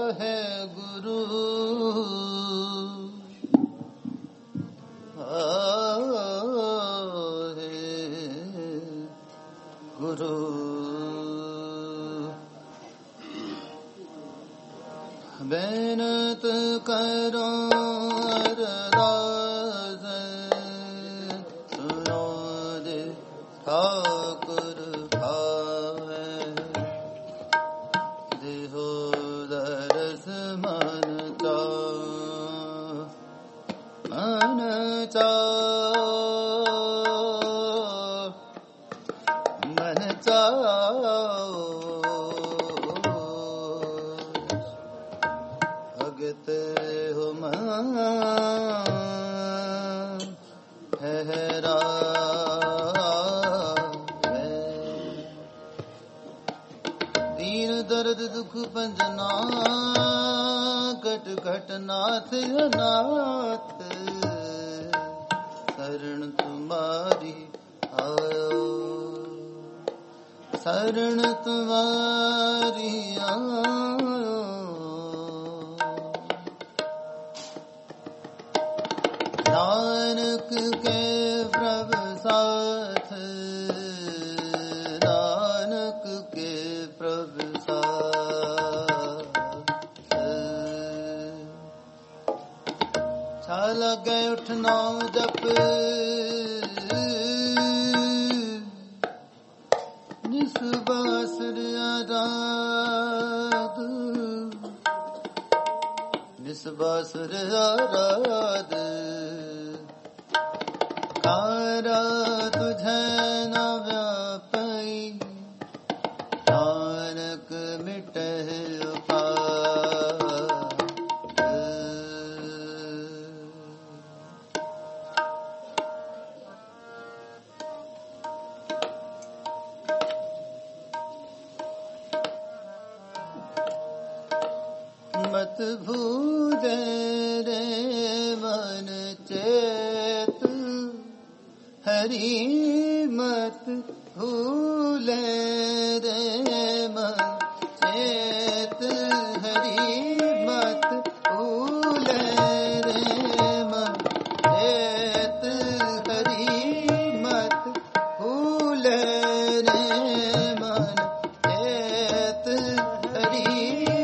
है गुरु गुरु बेनत करो अरदास सुनो दे ठाकुर भावे देहो दरस मन भगत हो हैरा दीन दर्द दुख पंजना कट कट नाथ अनाथ शरण तुम्हारी आयो शरण तुम्हारी आयो नानक के प्रभु साथ नानक के प्रभु साथ छाल गए उठना जप निस्बासुर आराध निस्बासुर आराध कारा तुझे न व्यापी नानक मिटे मत भूले रे मन चेत हरि मत भूले रे मन चेत हरि मत भूले रे मन चेत हरि मत भूले रे मन चेत हरि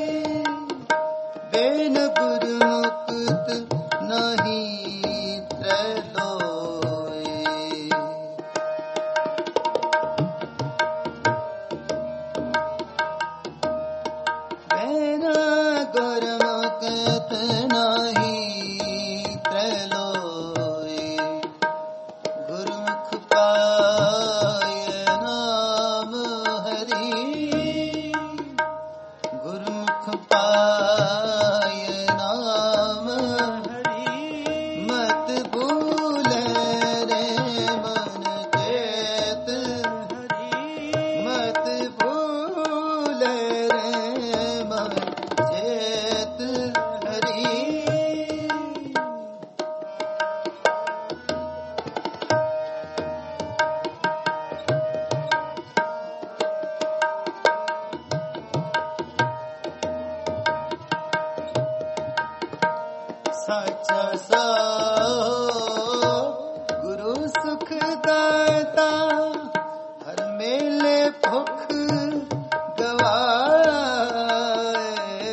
बेन गुरु मुक्त नहीं त्रैलोय बेन गुरु मुक्त नहीं त्रैलोय गुरुमुख पाए नाम हरि गुरुमुख पाए नाम हरि मत भूले रे मन चेत हरि मत भूले रे मन चेत हरि सच्चा सा गुरु सुख दाता हर मेले भुख गवाए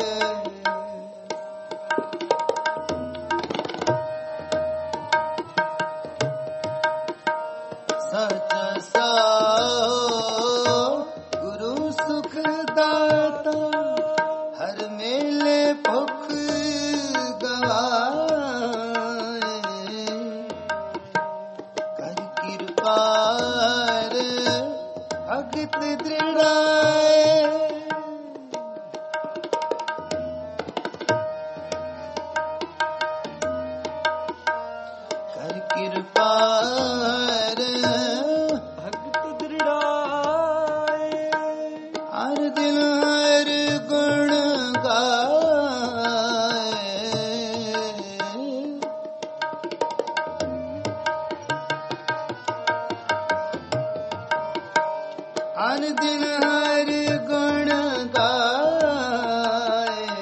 सच्चा सा गुरु सुख दाता हर मेले भुख कर कृपा भगत दृढ़ाए कर कृपा भगत दृढ़ाए हर दिन हर गुण हर दिन हर गुण गाए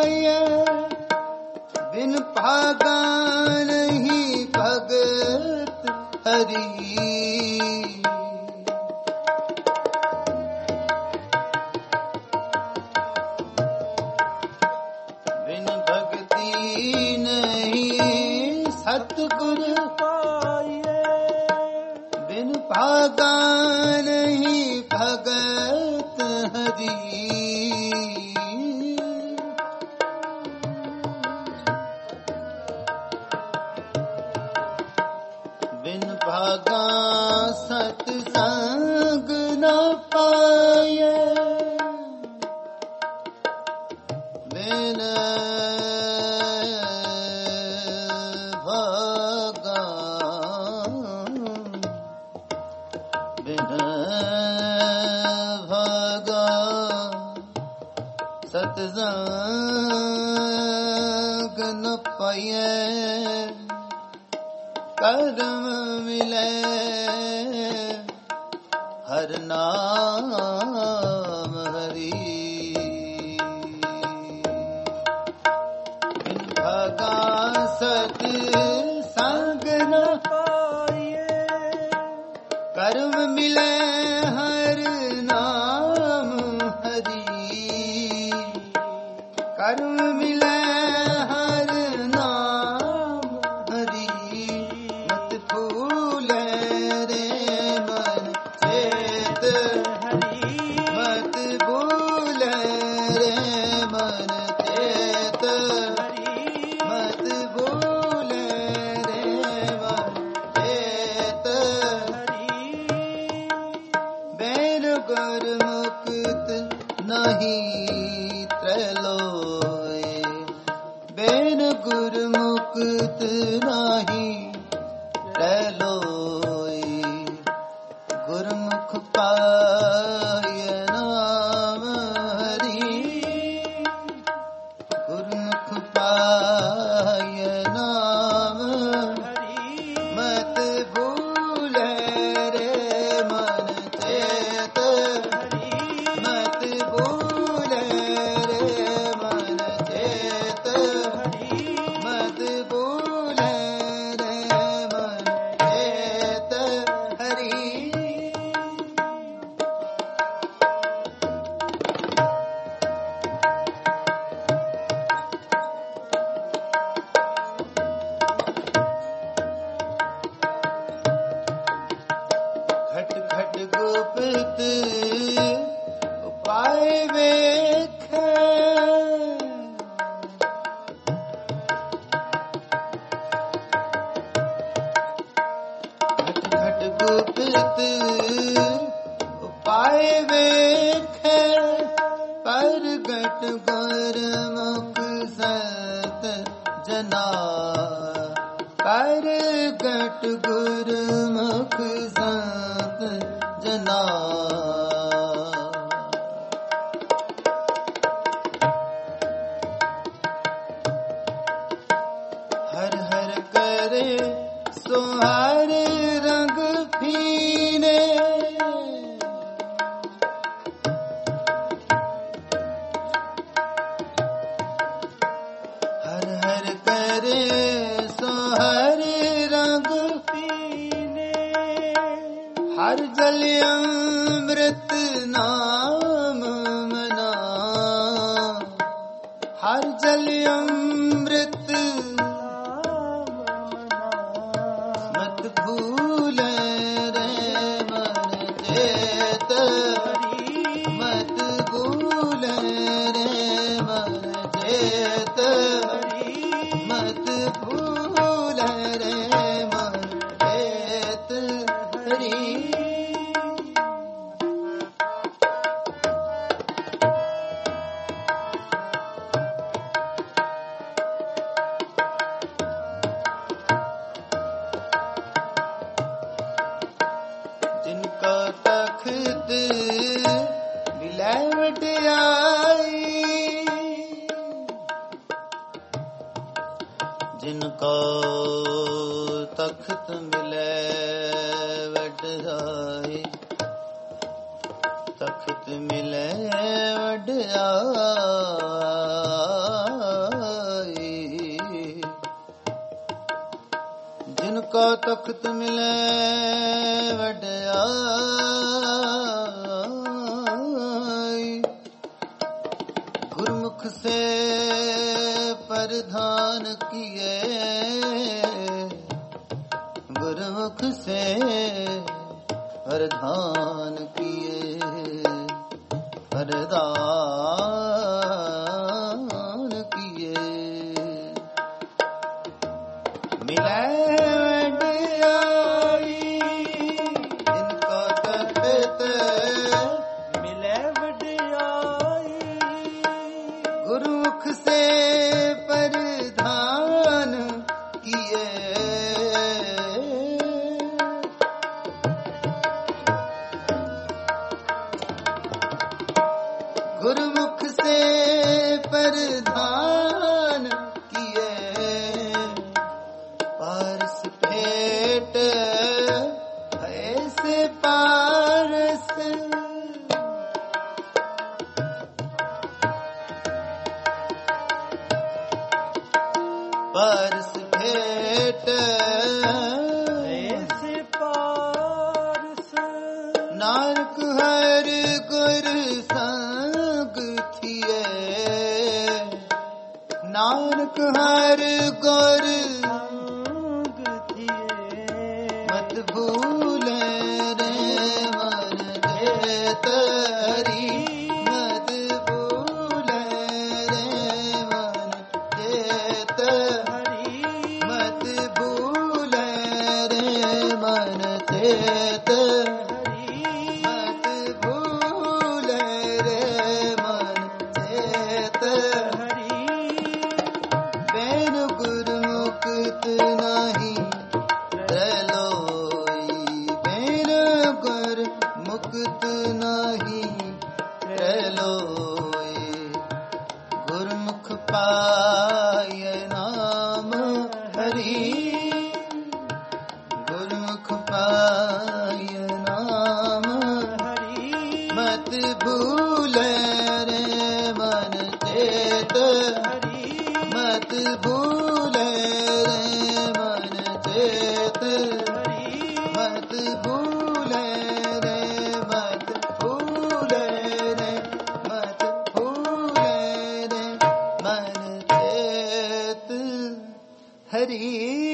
पाए बिन भागा नहीं भगत हरि बिन भक्ति नहीं सतगुरु पाए बिन भागा नहीं भगत हरि भागा सत्संग न पाए बिन भागा बिन भागा सत्संग न पाए कर्म मिले हर नाम हरि बिन भागा सत संग न पाए कर्म मिले हर नाम हरि कर्म मिले हर नाम हरि मुक्त नाही त्रैलोई गुरमुख पाय नाम हरि गुरमुख पाय नाम हरि मत भूले रे मन चेत हरि मत भूले रे मन चेत हरि मत भूले रे मन चेत हरि खट खट गुप्त उपाय वेख खट खट गुप्त उपाय वेख परगट गुरमुख सत जना परगट गुरमुख सत जना हर हर करे सोहर रंग फीने हर हर करे सोहर रंग पीने हर जल अमृत नाम मना हर जल अमृत नाम मना मत भूल रे मन चेत हरि मत भूल रे मन चेत हरि मत भूल रे मन चेत हरि जिनको तख्त मिले वड्याई, गुरमुख से परिधान किए, गुरमुख से परिधान किए, परिधान किए। मिले वड्याई जिनको तख्त मिले वड्याई, गुरमुख से परिधान किए, गुरमुख से परिधान किए, पारस भेंट ऐसे पारस, पारस भेंट ऐसे पारस, नानक हर गुर संग थिए, नानक हर गुर संग थिए, मत भूले रे मन जेत हरि, मत भूले रे मन जेत हरि, मत भूले रे मन जेत हरि, मत भूले रे मन जेत हरि। बैन गुरमुक्त नहीं त्रैलोई, बैन गुरमुक्त नहीं त्रैलोई, गुरमुख पाय नाम हरि, गुरमुख पाय नाम हरि, मत भूले रे मन चेत हरि, मत भूले रे मन चेत हरि, मत भूले रे, मत भूले रे, मत भूले रे मन चेत हरि,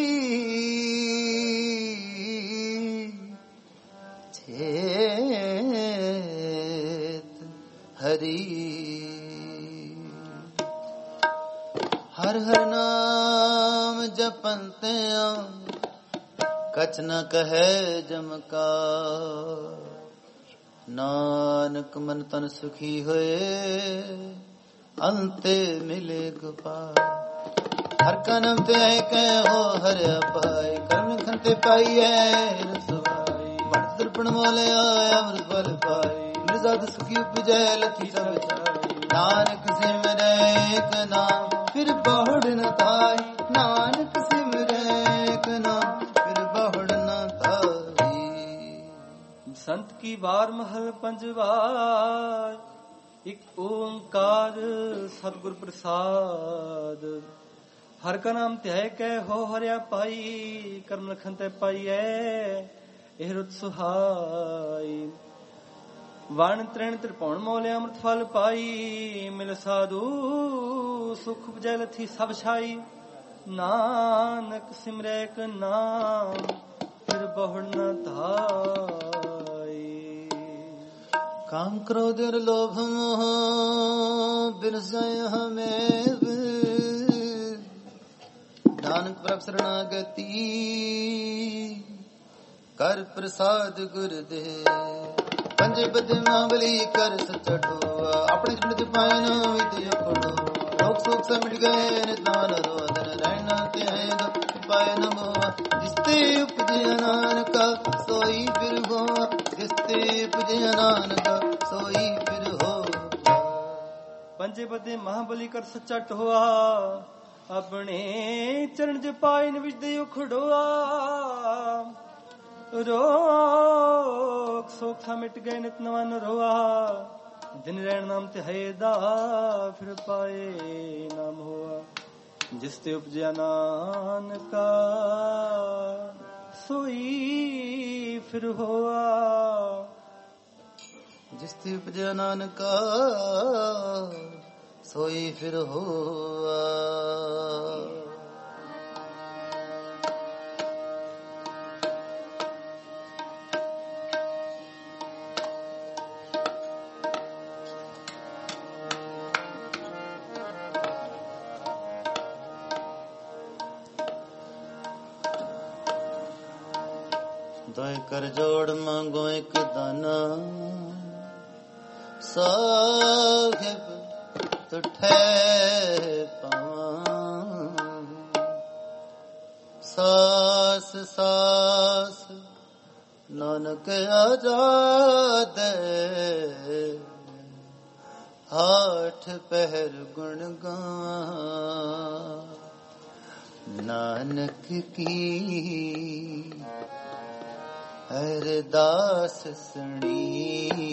चेत हरि। हर हर नाम जपन्ते कछ न कहे जमका, नानक मन तन सुखी होए, अंते मिले गोपाल। हर का नाम ते है कहो हर पाई, कर्म खंते पाई है रसवाई, बड़ दर्पण मोले आया अमृत फल पाई, मृजाद सुखी उपजै लथी सब जाई, नानक सिमरे एक नाम फिर बहुड़ न ताई, नानक सिमरे एक नाम फिर बहुड़ न ताई। संत की बार महल पंजवार, एक ओंकार सतगुर प्रसाद। हर का नाम त्याय कै हो हरिया पाई, कर्म लखन ते पाइए एह रुत सुहाई। वण त्रिण त्रिभुवन मोले अमृत फल पाई, मिल साधु सुख उपजै लथी सब छाई, नानक सिमरै एक नाम फिर बहुड़ न धाई। काम क्रोध और लोभ मोह बिरसय हमें, नानक प्रभ शरणागति कर प्रसाद गुरुदेव। पंजे बदे महाबली कर सच्चा ठोआ, अपने चिन्ह पाए न विद्या पढ़ो, लोक सुख से मिट गए नितान रोदन, रहना ते है पाए न मोआ, जिसते उपजे नानक सोई फिर हो, जिसते उपजे नानक सोई फिर हो। पंजे बदे महाबली कर सच्चा ठोआ, अपने चरण ज पाए न विच दे उखड़ोआ, रोग सोख सा मिट गए नित नवा न रोआ, दिन रहन नाम ते है दा फिर पाए नाम हुआ, जिसते उपजया नानका सोई फिर होआ। जिस ते उपजया नानका सोई फिर होआ। दोए कर जोड़ मांगो एक दाना साहिब तुठे पावां। सास सास नानक आजाद आठ पहर गुण गावां। नानक की अरदास सुनी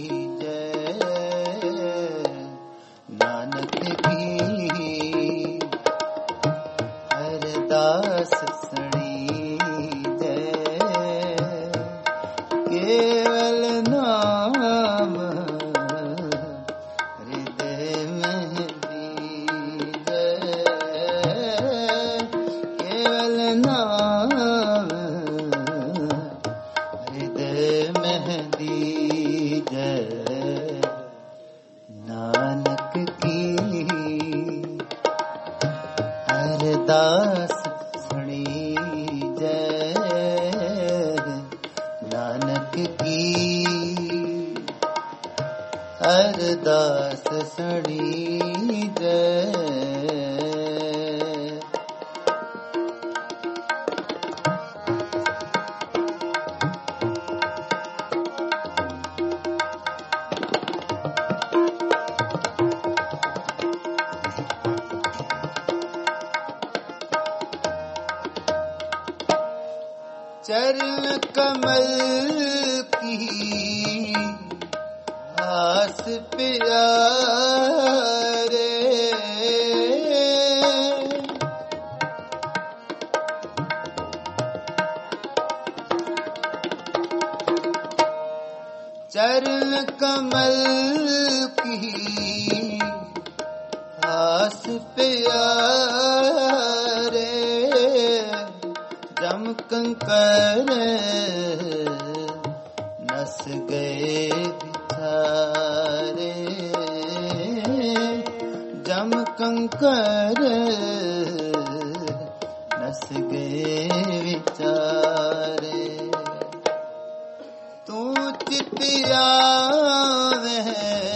जय। नानक की अरदास सुनी जय। केवल नाम हृदय में दीजय। केवल नाम नानक की अरदास सुनी जय। नानक की अरदास सुनी जय। चरण कमल की आस प्यारे। चरण कमल की आस प्यारे। जम कंकर नस गए बिचारे। जम कंकर नस गए बिचारे। तू चितिया में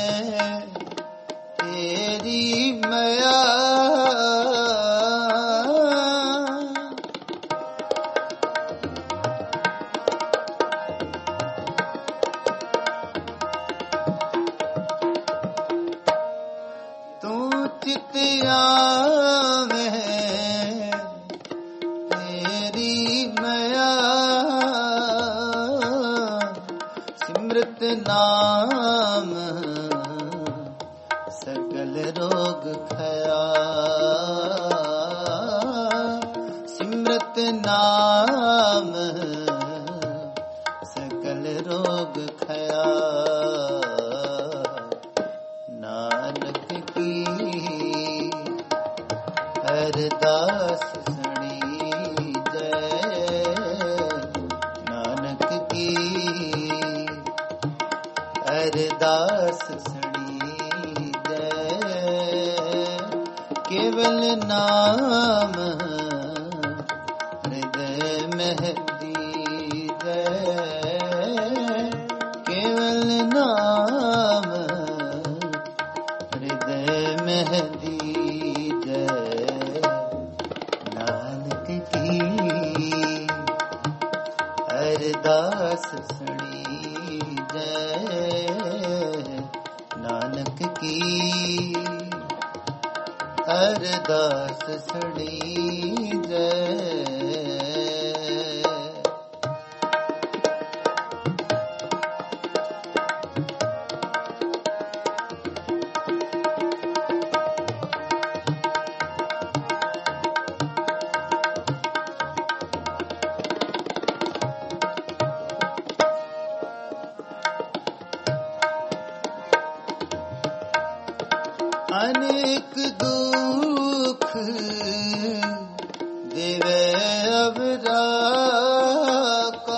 तेरी मया। चितिया में तेरी मया। सिमरत नाम सकल रोग खया। सिमरत नाम सकल रोग खया। नानक की अरदास सुनी जय। नानक की अरदास सुनी जय। केवल नाम हृदय में दीजय। केवल नाम हृदय में दीजय। नानक की अरदास सुनी जय। नानक की अरदास सुनी जय। राका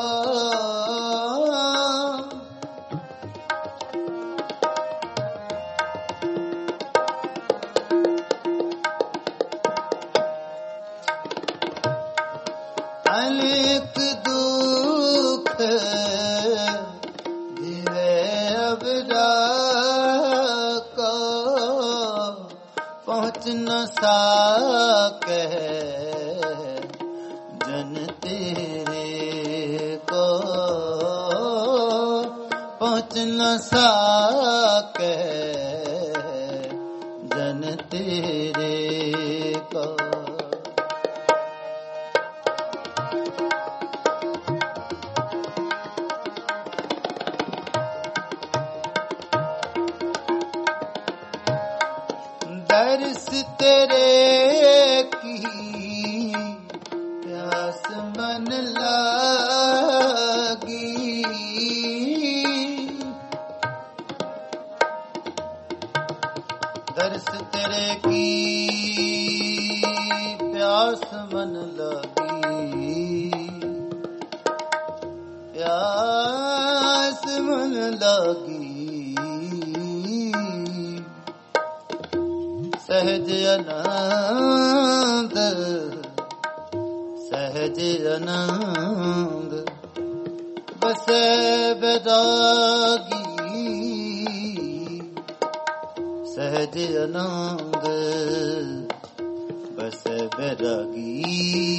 अनेक दुख दिवे अबरा को पहुँच न सके जन तेरे को पहुँच न सके जन तेरे को दर्श तेरे की प्यास मन लागी दर्श तेरे की प्यास मन लागी प्यास मन लागी सहज आनंद सहज आनंद बसे बैरागी सहज आनंद बसे बैरागी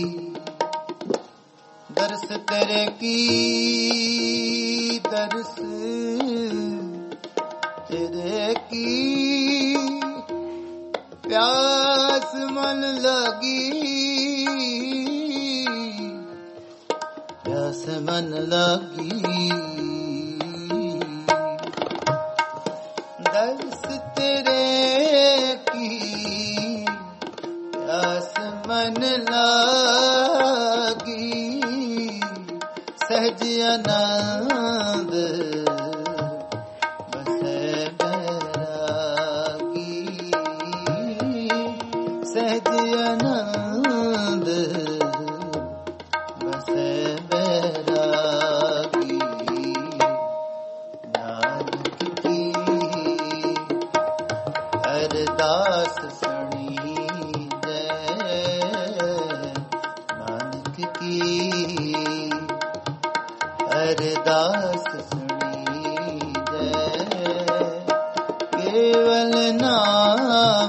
दर्श तेरे की दर्श तेरे की प्यास मन लगी प्यास मन लगी दर्श तेरे की प्यास मन लगी सहज आनंद सहज आनंद बसे बैरागी नानक की अरदास सुनी जय नानक की अरदास सुनी जय केवल नाम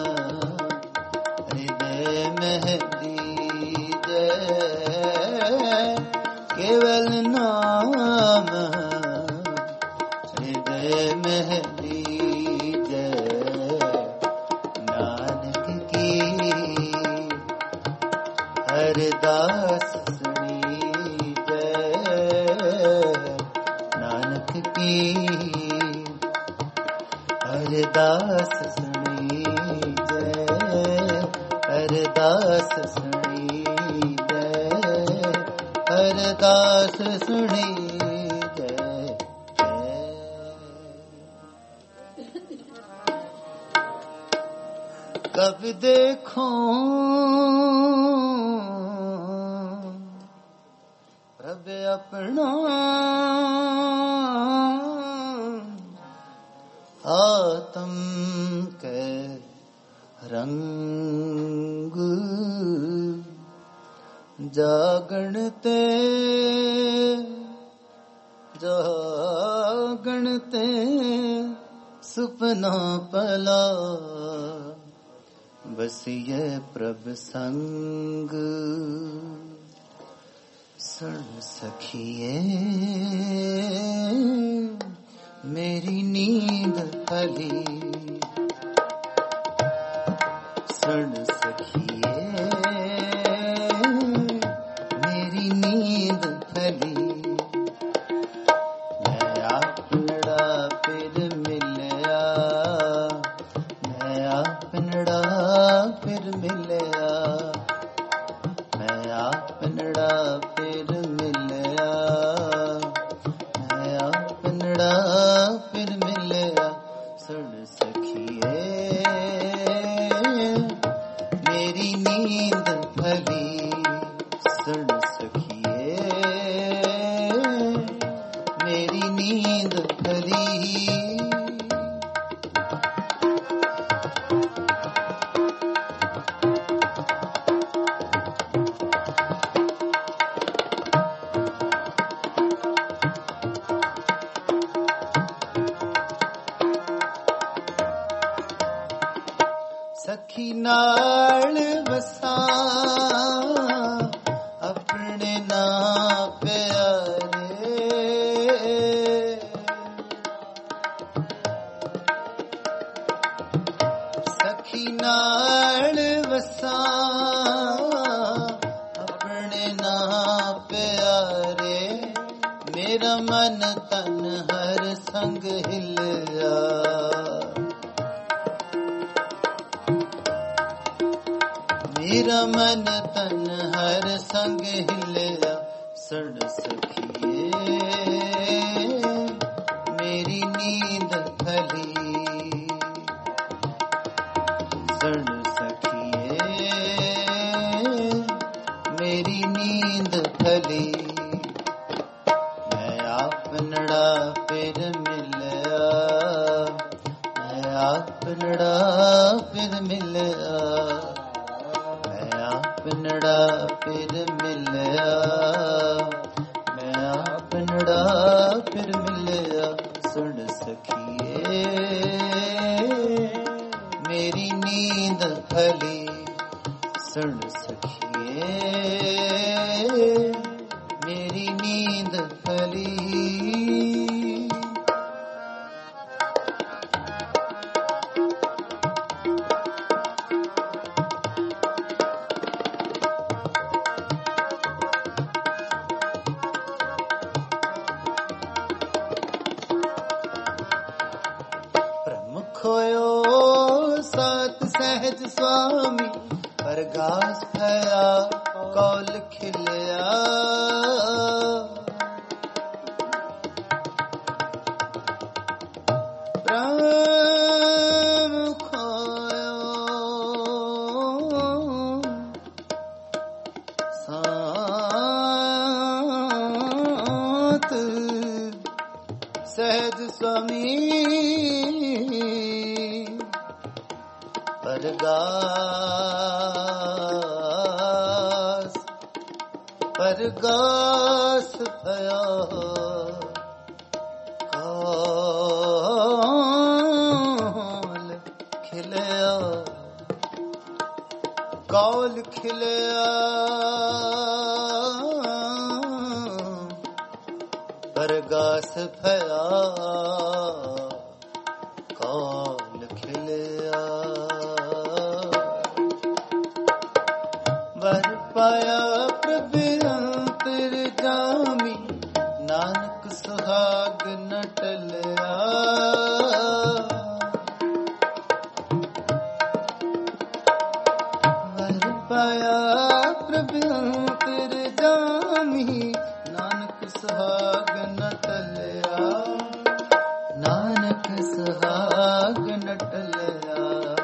केवल नाम हृदय में लीजय नानक की अरदास सुनी जय नानक की अरदास सुनी जय अरदास सुनी अरदास सुनी जय कब देखो रब अपना आत्म के रंग जागणते जागणते सुपना पला बसिए प्रभ संग सुन सखिए मेरी नींद फली सुन सखिए मेरी नींद फली मैं अपनड़ा फिर मिलया मैं अपनड़ा फिर मिलया मैं अपनड़ा फिर मिलया मैं अपनड़ा फिर मिलया सुन सखिए मेरी नींद फली सुन सखिए मेरी नींद खली। सखी नाल बसा अपने ना प्यारे, सखी नाल बसा अपने ना प्यारे, मेरा मन तन हर संग हिलिया। मेरा मन तन हर संग हिलिया, सुन सखिए मेरी नींद खली। सुन सखिए मेरी नींद खली। मैं आपनड़ा फिर मिलया, मैं आपनड़ा फिर मिलया, आपनड़ा फिर मिलया, मैं आपनड़ा फिर मिलया। सुन सखिए मेरी नींद खली। सुन सखिए मेरी नींद खली। खोयो सात सहज स्वामी, परगास भया कौल खिलिया। प्रेम खोयो सात सहज स्वामी, परगास परगास भया कौल खिलिया। कौल खिलिया परगास भया कौल खिलिया। वर पाया प्रभु अंतरजामी, नानक सुहाग न टलिया। वर पाया प्रभु अंतरजामी, नानक सुहाग न टलिया। नानक सुहाग न टलिया,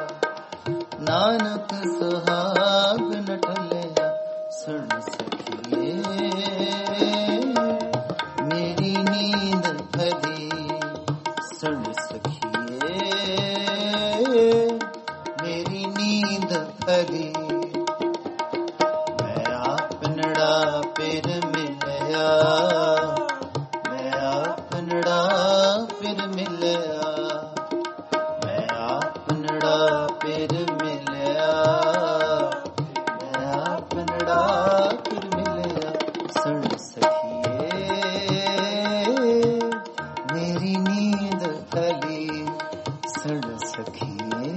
नानक सुहाग न टलिया। सुन सखिए मेरी नींद खली। सुन सखिए मेरी नींद खली। मैं आपनड़ा फिर मिलया, मैं आपनड़ा फिर मिलया, मैं आपनड़ा फिर मिलया, मैं आपनड़ा फिर मिलया। सुन सखिए मेरी नींद खली। सुन सखिए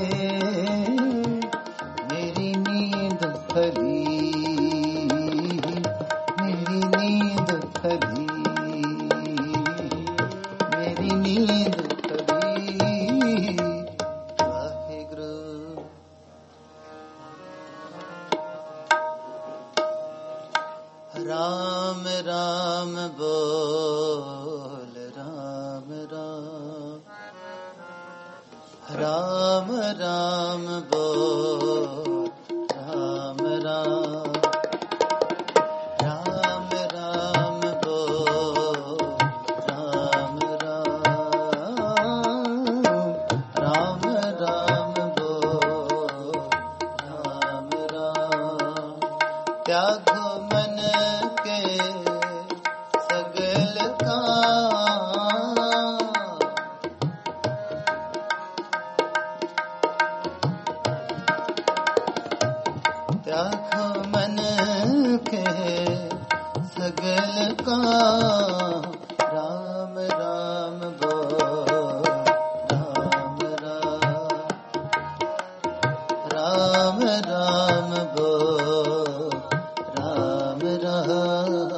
मेरी नींद खली, मेरी नींद खली, मेरी नींद खली। वाहिगुरु। राम राम बोल, राम राम, राम राम बोल, राम राम, का राम राम बोल राम राम राम राम बोल राम राम।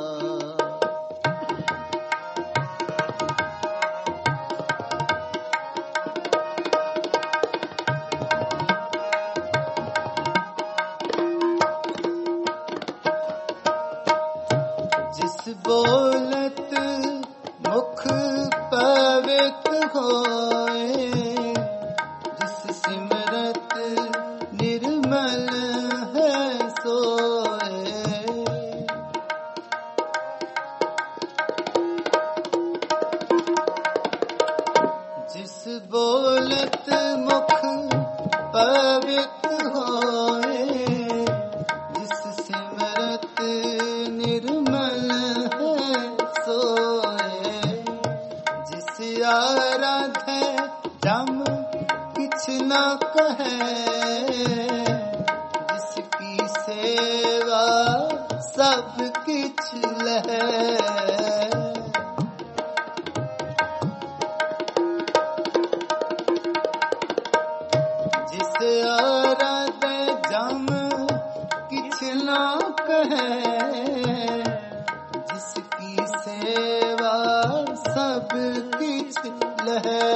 बोलत मुख पवित होए, जिस सिमरत निर्मल है सोए। जिस बोलत मुख पवित होए, जिस सिमरत निर्मल आराधे जम किछ न कहे, जिसकी सेवा सब किछ लहे। जिस आराधे जम किछ न कहे, जिसकी सेवा सब किछ लहे।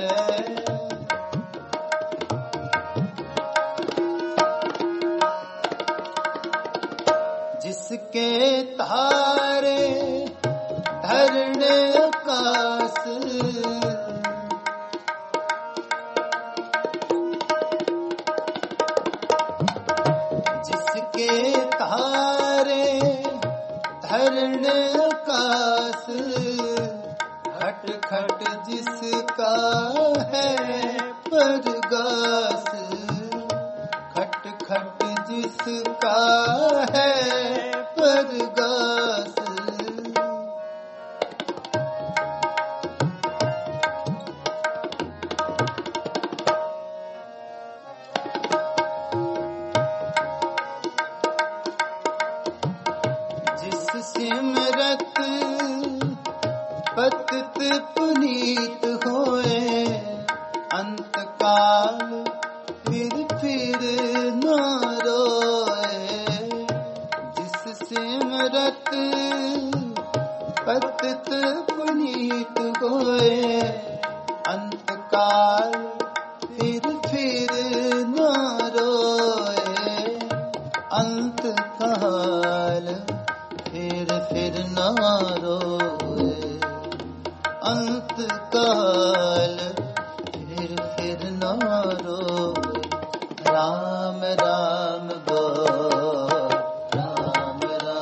जिसके तारे धरने आकाश, जिसके तारे धरने आकाश, खट खट जिसका है परगास, खट खट जिसका है परगास। जिस सिमरत पतित पुनीत होए, अंत काल फिर न रोए। जिस सिमरत पतित पुनीत होए, अंत काल फिर न रोए। अंत काल फिर न रोए, अंत काल फिर न रोए। राम राम बोल राम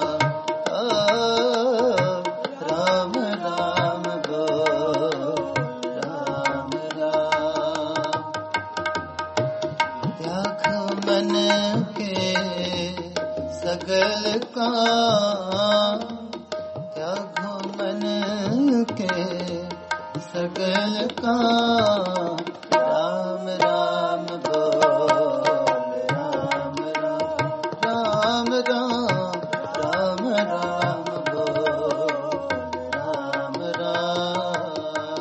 राम राम बोल राम राम। त्याग मन के सगल काम, त्यागो मन के सगल काम। राम राम बोल राम राम राम राम बोल राम राम।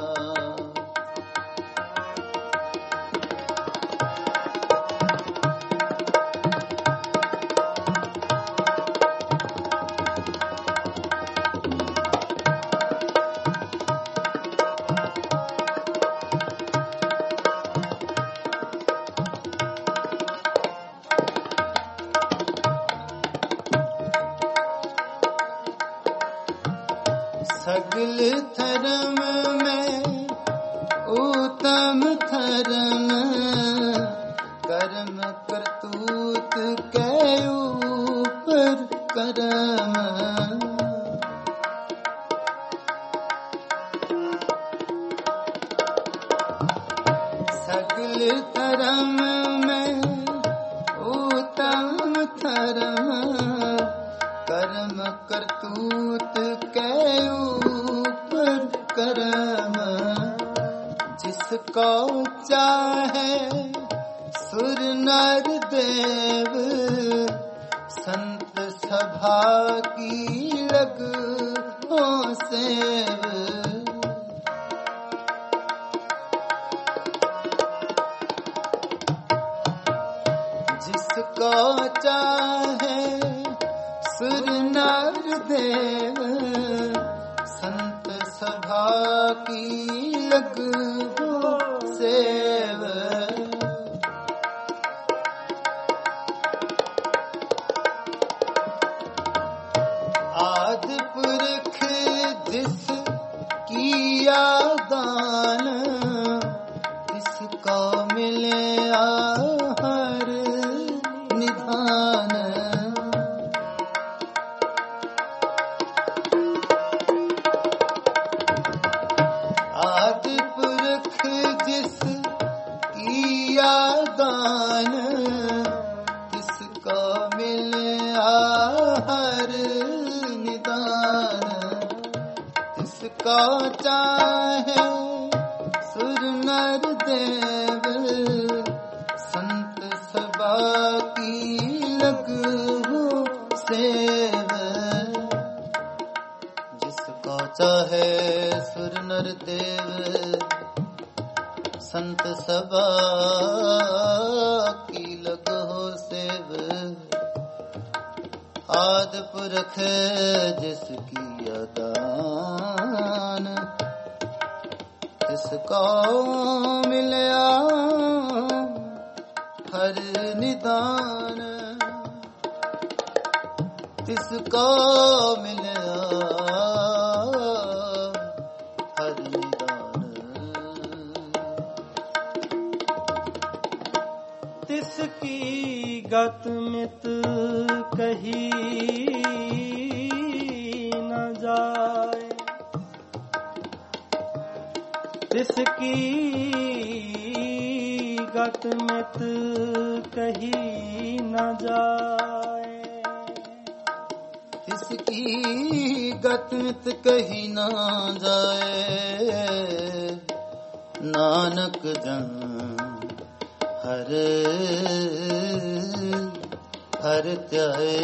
सगल धर्म में उत्तम धर्म, कर्म करतूत के ऊपर कर्म। सगल धर्म में उत्तम धर्म, कर्म करतूत के ऊपर कर्म। जिसको चाहे सुर नर देव, संत सभा की लग हो सेव। जिसको चाहे सुर नर देव, संत सभा की लग हो सेव। आदि पुरख जिस किया दान, इसको मिले हर निधान। आदि पुरख जिस किया दान, इसको मिले हर निदान। इसको चाहे सुर नर देव, संत सभा की लग हो सेव। जिसको चाहे सुर नर देव, संत सभा की लग हो सेव। आदि पुरख जिसकी दान, इसको मिलया हर निदान। इसको मिलया हर निदान। तिसकी गत मित कही न जाए, तिसकी गत मित कही न जाए। इसकी गत मित कही न जाए, नानक जन हर हर त्याए।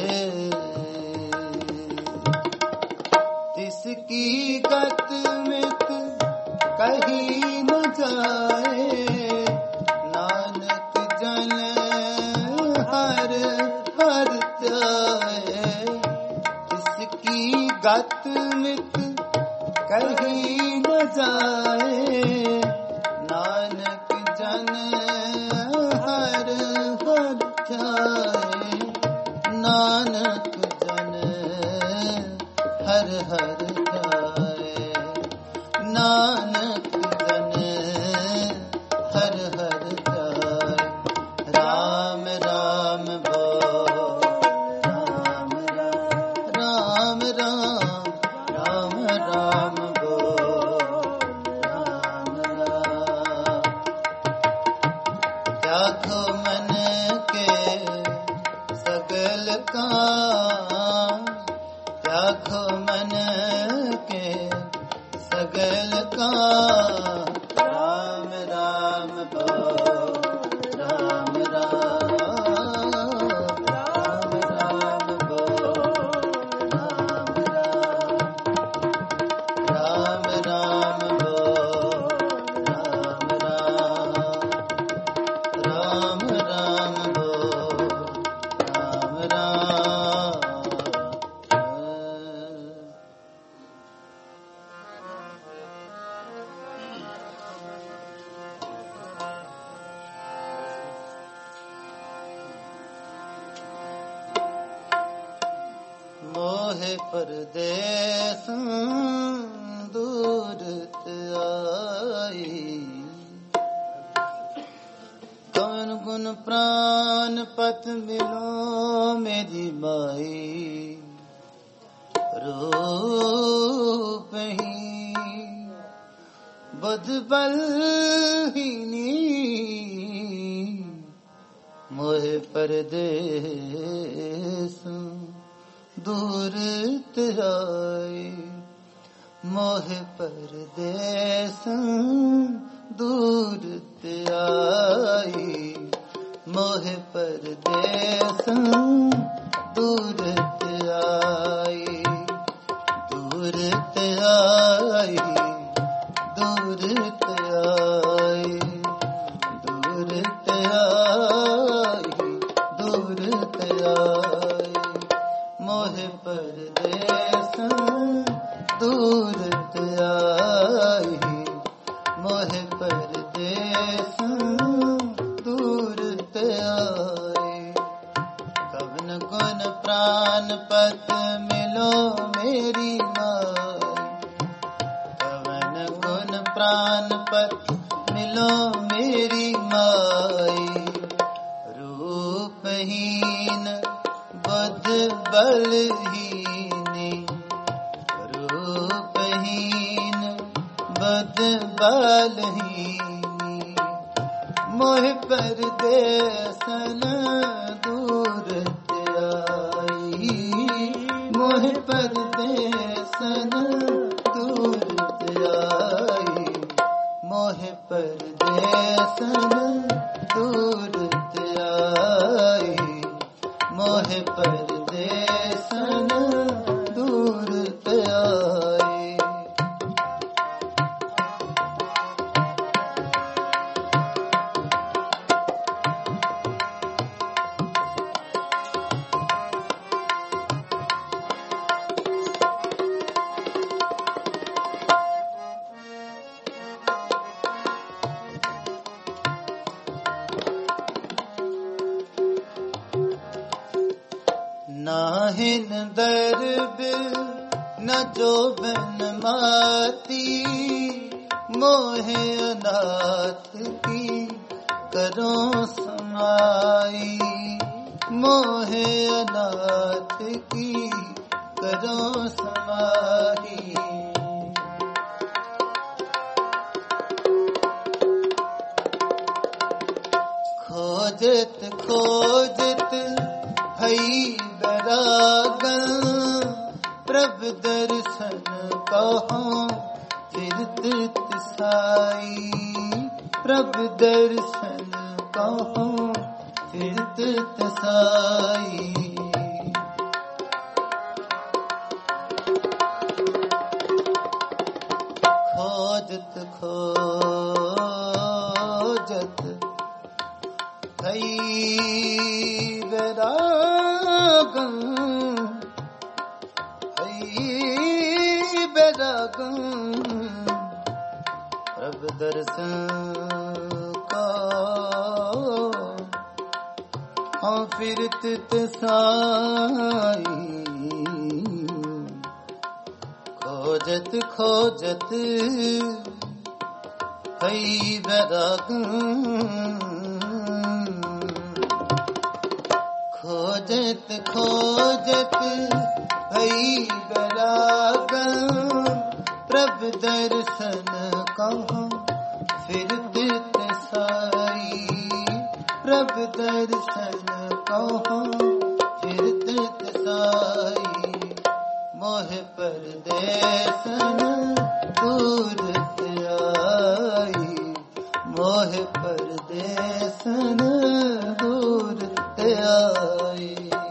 इसकी गत मित कही न जाए, नानक जन हर हर त्याए। इसकी गत मित कही न जाए, नानक जन हर हर त्याए। नानक जन हर हर त्याए। नानक जन हर हर त्याए। राम राम बोल, राम राम राम राम राम बोल, राम राम। त्यागो मन के सगल काम, त्यागो मन के सगल काम। राम राम बोल, राम राम राम राम बोल, राम राम राम राम बोल, राम राम राम राम बोल, राम राम। मोहे परदेस दूर आई, कौन गुण प्राण पत मिलो मेरी माई। रूप ही बुध बल ही नी, मोहे परदेस दूर आई। मोहे परदेस दूर आई। मोहे परदेस दूर आई। दूर दूर ते आई, दूर ते आई, दूर ते आई, दूर ते आई, मोहे परदेस दूर ते आई, मोहे परदेस दूर ते आई। कवन गुण प्राण पत मिलो मेरी माई, कवन गुण प्राण पत मिलो मेरी माई। रूपहीन बुद्ध बलहीनी, रूपहीन बुद्ध बलहीनी, मोह परदेसन दूर ते आई, मोह परदेसन दूर ते आई, मोह परदेसन दूर ते आई, मोह परदेसन दूर ते आई। नाहिन दरब न जोबन माती, मोहे अनाथ की करो समाई, मोहे अनाथ की करो समाई। खोजत खोजत भई बैरागन, प्रभ दर्शन कहो फिरत तिसाई, प्रभ दर्शन कहो फिरत तिसाई। खोजत खोजत भई बैरागन, बैरागन, प्रभ दर्शन का हम फिरत तिसाई। खोजत खोजत भई बैरागन, खोजत खोजत भई बैरागन, प्रभ दर्शन कहो फिरत तिसाई, प्रभ दर्शन कहो फिरत तिसाई। मोह परदेसन दूर ते आई, मोह परदेसन दूर ते आई।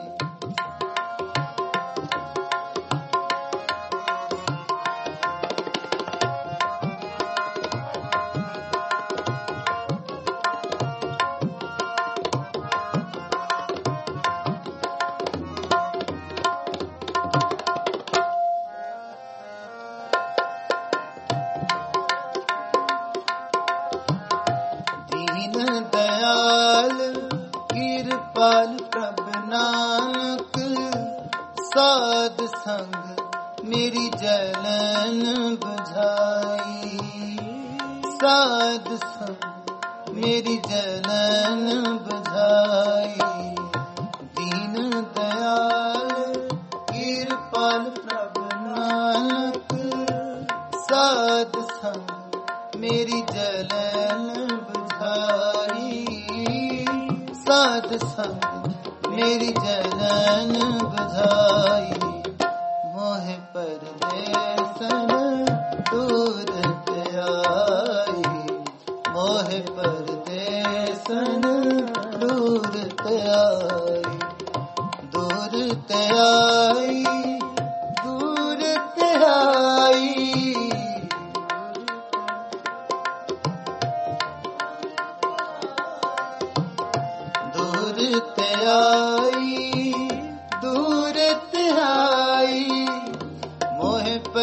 दयाल कृपाल प्रभ नानक, साध संग मेरी जलन बुझाई, साध संग मेरी जलन बुझाई। दीन दयाल कृपाल प्रभ नानक, साध संग मेरी जलन बुझाई, साध संग मेरी जलन बुझाई। मोह परदेसन दूर ते आई, मोह परदेसन दूर ते आई, दूर ते आई, दूर ते आई।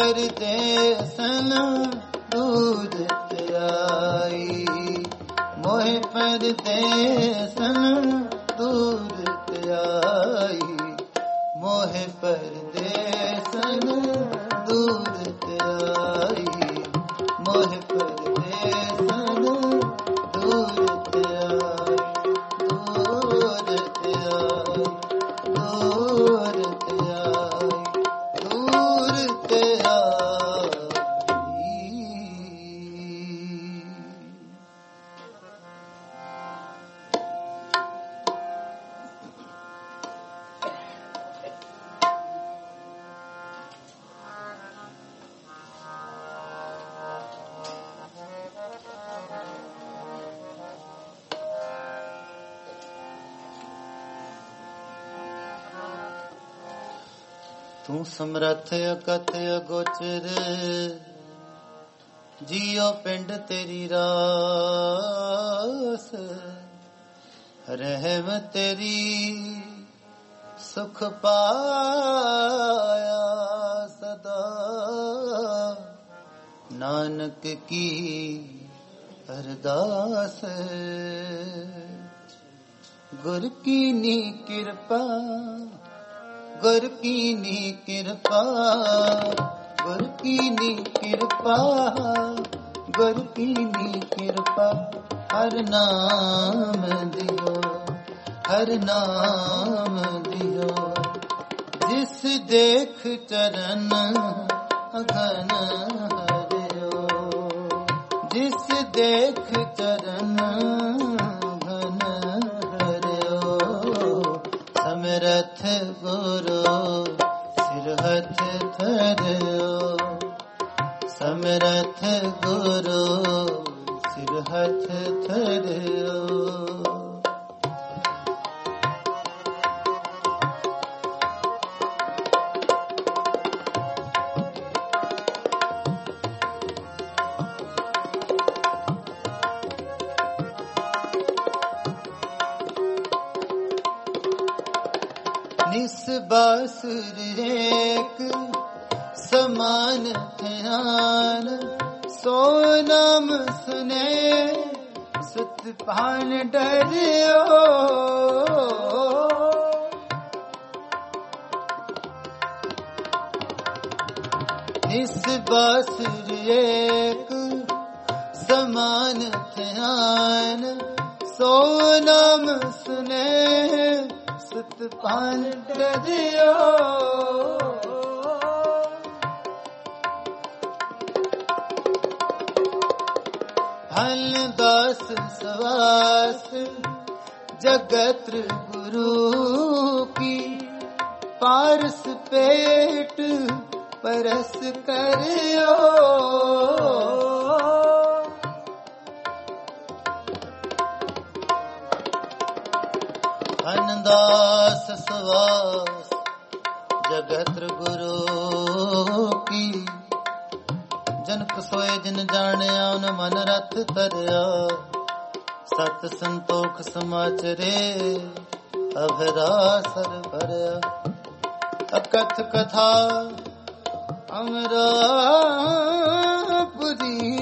परदेसन दूर आई, मोहे परदेसन दूर आई, मोहे परदेसन दूर आई, मोहे परदेसन दूर आई, दूर आई, दूर ਤੂੰ ਸਮਰੱਥ ਅਕਥ ਅਗੋਚਰ, ਜੀਓ ਪਿੰਡ ਤੇਰੀ ਰਾਸ, ਰਹਿਮ ਤੇਰੀ ਸੁਖ ਪਾਇਆ ਸਦਾ, ਨਾਨਕ ਕੀ ਅਰਦਾਸ। ਗੁਰ ਕੀਨੀ ਕਿਰਪਾ, गुर कीनी कृपा, गुर कीनी कृपा, गुर कीनी कृपा, हर नाम दियो, हर नाम दियो, जिस देख चरण अगन हरियो, जिस देख चरण समरथ गुरु सिरहथ धरियो, समरथ गुरु सिरहथ धरियो। निस बासुर एक समान ध्यान, सो नाम सुने सुत पान डरियो, निस बासुर एक समान ध्यान, सो नाम सुने सुत पान डरियो, हल दास सवास जगत गुरु की, पारस पेट परस करियो, दास सवास जगत गुरु की, जनक सोए जिन जानिया उन मन रथ तरिया, सत संतोख समाचरे अभरासर भरया, अकथ कथा अमरापुरी,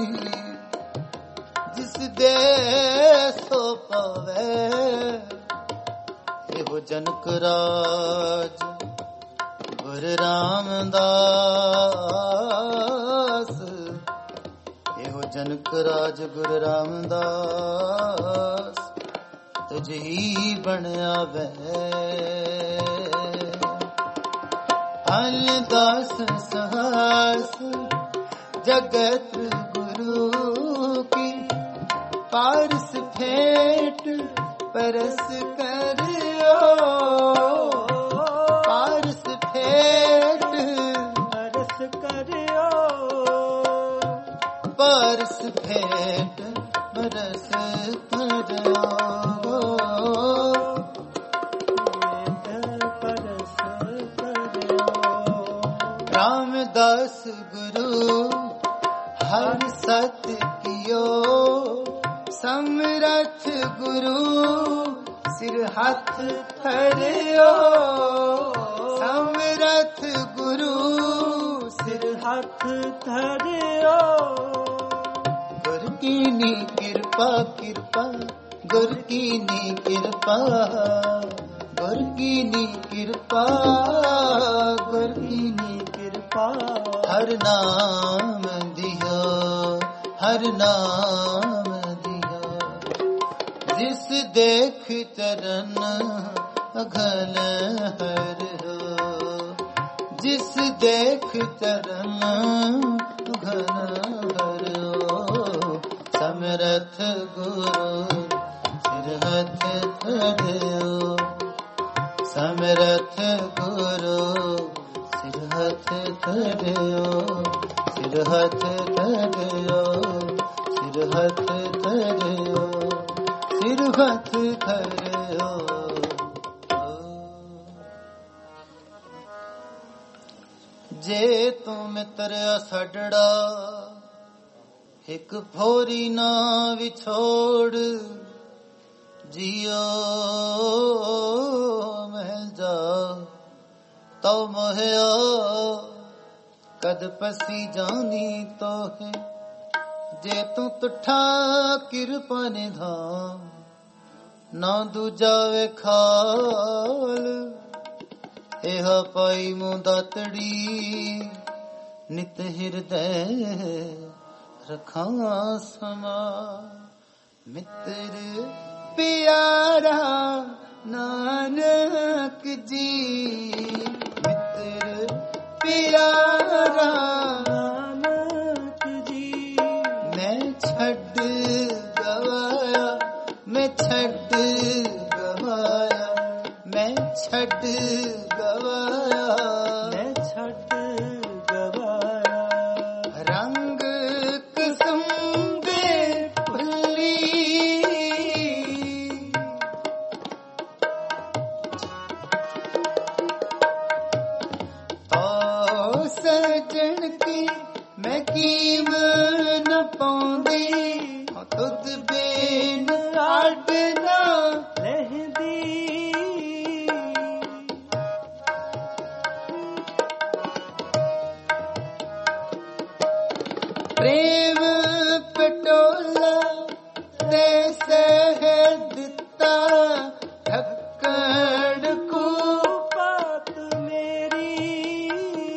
जिस दे सो पावे एहो जनक राज गुर रामदास, एहो जनक राज गुर रामदास, तुझ ही बनया वे हल दास सहस जगत गुरु की, पारस फेट परस करियो, पारस फेट परस करियो, पारस फेट परस करियो, परस करियो। रामदास गुरु हर सत कियो, समरथ गुरु सिर हाथ धरियो, समरथ गुरु सिर ਹੱਥ ਧਰਿਓ। ਗੁਰ ਕੀਨੀ ਕਿਰਪਾ ਕਿਰਪਾ ਗੁਰ ਕੀਨੀ ਕਿਰਪਾ ਗੁਰ ਕੀਨੀ ਕਿਰਪਾ ਗੁਰ ਕੀਨੀ ਕਿਰਪਾ। ਹਰ ਨਾਮ ਦਿਓ ਹਰ ਨਾਮ ਦਿਓ ਜਿਸ ਦੇਖ ਚਰਨ ਅਘਲ ਹਰ ਹੋ। ਜਿਸ ਦੇਖ ਚਰਨ ਅਘਲ ਹਰ ਹੋ। ਸਮਰਥ ਗੁਰੂ ਸਿਰ ਹੱਥ ਧਰਿਓ। ਸਮਰਥ ਗੁਰੂ ਸਿਰ ਹੱਥ ਧਰਿਓ। ਸਿਰ ਹੱਥ ਧਰਿਓ ਸਿਰ ਹੱਥ ਧਰਿਓ ਸਿਰ ਹੱਥ ਧਰਿਓ। ਜੇ ਤੂੰ ਮਿੱਤਰਿਆ ਛੱਡੜਾ ਇੱਕ ਫੋਰੀ ਨਾ ਵਿਛੋੜ। ਜੀਓ ਮਹਿਲ ਜਾ ਤਉ ਮੋਹਿਆ ਕਦ ਪਸੀ ਜਾਨੀ ਤੋਹੇ। ਜੇ ਤੂੰ ਤੁਠਾ ਕਿਰਪਾ ਨਿਧਾਨ ਨਾ ਦੂਜਾ ਵੇਖਾਲ। ਇਹ ਪਾਈ ਮੂੰ ਦਾਤੜੀ ਨਿਤ ਹਿਰਦੈ ਰਖਾਂ ਸਮਾ। ਮਿੱਤਰ ਪਿਆਰਾ ਨਾਨਕ ਜੀ ਮਿੱਤਰ ਪਿਆਰਾ ਨਾਨਕ ਜੀ। ਮੈਂ ਛੱਡ ਗਵਾਇਆ ਮੈਂ ਛੱਡ ਗਵਾਇਆ ਮੈਂ ਛੱਡ ਗਵਾਇਆ ਮੈਂ ਛੱਡ ਗਵਾਇਆ। ਰੰਗ ਕਿਸਮ ਦੇ ਭੁੱਲੀ ਤੋ ਸਜਣ ਕੀ ਮੈਂ ਕੀਮ ਨ ਪਾਉਂਦੀ। ਤੁਧ ਬੇਨ ਅੱਡ ਨਾ ਰਹਿੰਦੀ। ਪ੍ਰੇਮ ਪਟੋਲਾ ਤੇ ਸਹਿ ਦਿੱਤਾ। ਠੱਕੜ ਕੂਪਾਤ ਮੇਰੀ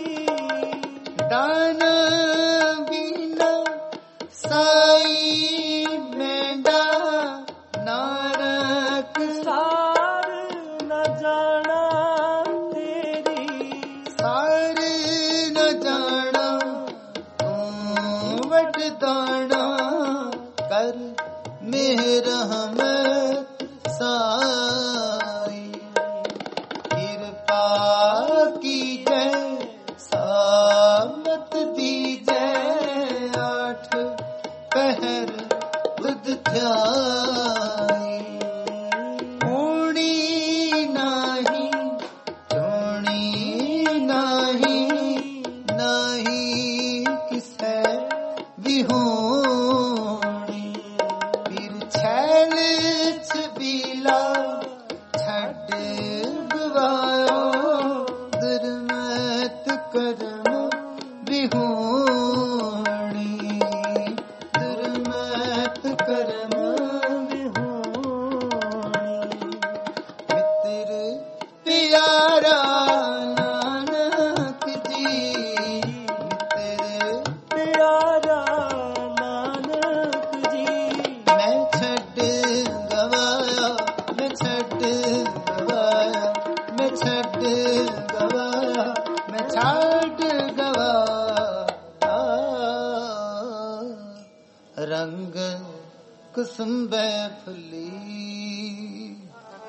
ਦਾਨਾ ਬਿਨਾ ਸਾਈ ਮੈਂਡਾ। ਨਾਨਕ ਸਾਰ ਨ ਜਾਣਾ ਤੇਰੀ ਸਾਰ ਨ ਜਾਣਾ। ਤੂੰ ਵਡਦਾਣਾ ਕਰ ਮਿਹਰ ਹਮਤ ਸਾਈ। ਕਿਰਪਾ ਕੀਜੈ ਸਾਮਤ ਦੀਜੈ। ਆਠ ਪਹਿਰ ਤੁਧ ਧਿਆਈ। ਹੋਣੀ ਨਾਹੀ ਚੋਣੀ ਨਾਹੀ ਨਾਹੀ ਕਿਸੈ ਵਿਹੋਣੀ। ਫਿਰ ਛੈਲ ਛਬੀਲਾ ਛੱਡ ਗਵਾਇਓ। ਦੁਰਮਤ ਕਰਮ ਵਿਹੋਣੀ ਦੁਰਮਤ ਕਰਮ ਵਿਹੋਣੀ। ਮਿੱਤਰ ਪਿਆਰਾ ਨਾਨਕ ਜੀ ਮਿੱਤਰ ਪਿਆਰਾ ਨਾਨਕ ਜੀ। ਮੈਂ ਛੱਡ ਗਵਾਇਆ ਮੈਂ ਛੱਡ ਗਵਾਇਆ ਮੈਂ ਛੱਡ ਗਵਾਇਆ ਮੈਂ ਛੱਡ ਗਵਾਇਆ। ਰੰਗ ਕੁਸੁੰਬੇ ਫੁੱਲੀ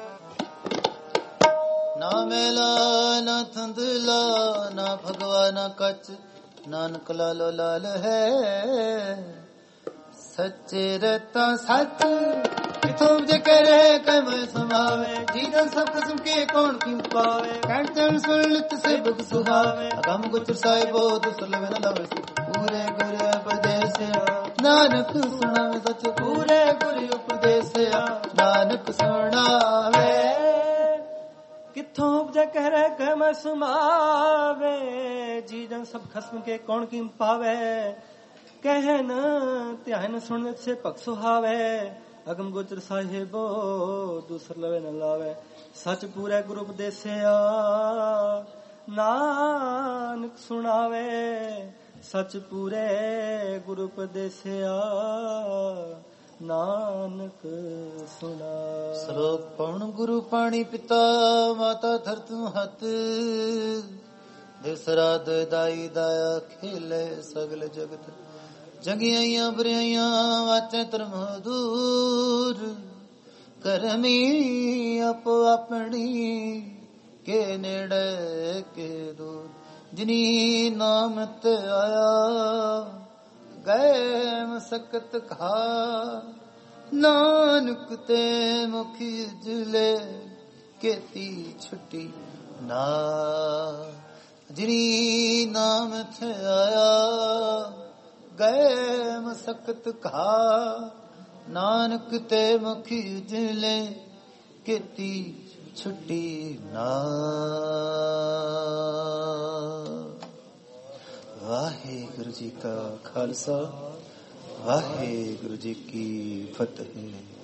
ਨਾ ਮੇਲਾ ਨਾ ਥੰਦਲਾ ਨਾ ਭਗਵਾ ਨਾ ਕੱਚ। ਨਾਨਕ ਲਾਲੋ ਲਾਲ ਹੈ ਸੱਚੇ ਰਤਾ ਸੱਚ। ਇਥੋਂ ਜੇ ਕਰੇ ਕਮੈ ਸਮਾਵੇ। ਜੀਵਨ ਸਭ ਕਿਸਮ ਕੇ ਕੌਣ ਕੀ ਪਾਵੇ। ਕਹਿਣ ਚਰਨ ਸੁਣ ਲਿਤ ਸੇ ਬੁਖ ਸੁਹਾਵੇ। ਅਗਮ ਗੁਚਰ ਸਾਹਿਬੋ ਦੁਸਲਵੇ ਨ ਲਵੇ। ਪੂਰੇ ਗੁਰ ਉਪਦੇਸਿਆ ਨਾਨਕ ਸੁਣਾਵੇ ਸੱਚ। ਪੂਰੇ ਗੁਰ ਉਪਦੇਸਿਆ ਨਾਨਕ ਸੁਣਾਵੇ। ਕਿੱਥੋਂ ਉਪਜੈ ਕਹਿ ਰਹਿ ਕਹਿ ਮੈਂ ਸਮਾਵੇ, ਜੀ ਜਨ ਸਭ ਖਸਮ ਕੇ ਕੌਣ ਕੀਮ ਪਾਵੇ, ਕਹਿਨ ਧਿਆਨ ਸੁਣ ਸੇ ਭਗ ਸੁਹਾਵੇ, ਅਗਮ ਗੋਚਰ ਸਾਹਿਬੋ ਦੂਸਰ ਲਵੇ ਨ ਲਾਵੇ, ਸਚ ਪੂਰੇ ਗੁਰੂ ਉਪਦੇਸਿਆ ਨਾਨਕ ਸੁਣਾਵੇ, ਸਚ ਪੂਰੇ ਗੁਰੂ ਉਪਦੇਸਿਆ ਨਾਨਕ ਸੁਣਾ। ਸ਼ਲੋਕ ਪਵਨ ਗੁਰੂ ਪਾਣੀ ਪਿਤਾ ਮਾਤਾ ਧਰਤੁ ਹੱਥ, ਦਿਸਰਾਦ ਦਾਈ ਦਾਇਆ ਖੇਲੇ ਸਗਲ ਜਗਤ, ਜੰਗੀਆਂ ਬਰਿਆਈਆਂ ਵਾਚੈ ਧਰਮ ਦੂਰ, ਕਰਮੀ ਆਪੋ ਆਪਣੀ ਕੇ ਨੇੜੇ ਕੇ ਦੂਰ, ਜਿਨੀ ਨਾਮ ਤੇ ਆਇਆ ਗਏ ਮਸਕਤ ਖਾ, ਨਾਨਕ ਤੇ ਮੁਖੀ ਉਜਲੇ ਕੀਤੀ ਛੁੱਟੀ ਨਾ, ਜਿਨੀ ਨਾਮ ਤੇ ਆਇਆ ਗਏ ਮਸਕਤ ਖਾ, ਨਾਨਕ ਤੇ ਮੁਖੀ ਉਜਲੇ ਕੀਤੀ ਛੁੱਟੀ ਨਾ। ਵਾਹਿਗੁਰੂ ਜੀ ਕਾ ਖਾਲਸਾ, ਵਾਹਿਗੁਰੂ ਜੀ ਕੀ ਫਤਿਹ।